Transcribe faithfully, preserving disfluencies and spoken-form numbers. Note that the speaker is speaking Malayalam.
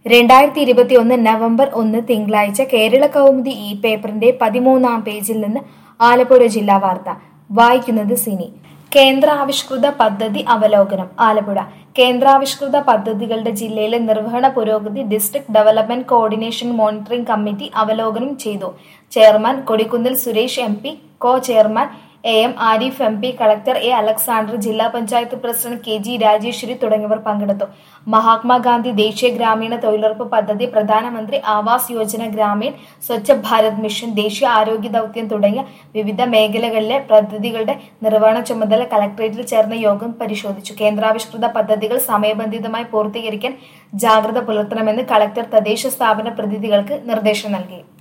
രണ്ടായിരത്തി ഇരുപത്തിയൊന്ന് നവംബർ ഒന്ന് തിങ്കളാഴ്ച കേരള കൗമുദി ഈ പേപ്പറിന്റെ പതിമൂന്നാം പേജിൽ നിന്ന് ആലപ്പുഴ ജില്ലാ വാർത്ത വായിക്കുന്നത് സിനി. കേന്ദ്രാവിഷ്കൃത പദ്ധതി അവലോകനം. ആലപ്പുഴ കേന്ദ്രാവിഷ്കൃത പദ്ധതികളുടെ ജില്ലയിലെ നിർവഹണ പുരോഗതി district development coordination monitoring committee അവലോകനം ചെയ്തു. Chairman Kodikunnil Suresh M P, co chairman A M Arif M P, collector A Alexander, ജില്ലാ panchayat president K G Rajeshwari തുടങ്ങിയവർ പങ്കെടുത്തു. മഹാത്മാഗാന്ധി ദേശീയ ഗ്രാമീണ തൊഴിലുറപ്പ് പദ്ധതി, പ്രധാനമന്ത്രി ആവാസ് യോജന ഗ്രാമീൺ, സ്വച്ഛ് ഭാരത് മിഷൻ, ദേശീയ ആരോഗ്യ ദൗത്യം തുടങ്ങിയ വിവിധ മേഖലകളിലെ പദ്ധതികളുടെ നിർവഹണ ചുമതല കളക്ടറേറ്റിൽ ചേർന്ന യോഗം പരിശോധിച്ചു. കേന്ദ്രാവിഷ്കൃത പദ്ധതികൾ സമയബന്ധിതമായി പൂർത്തീകരിക്കാൻ ജാഗ്രത പുലർത്തണമെന്ന് കളക്ടർ തദ്ദേശ സ്ഥാപന പ്രതിനിധികൾക്ക് നിർദ്ദേശം നൽകി.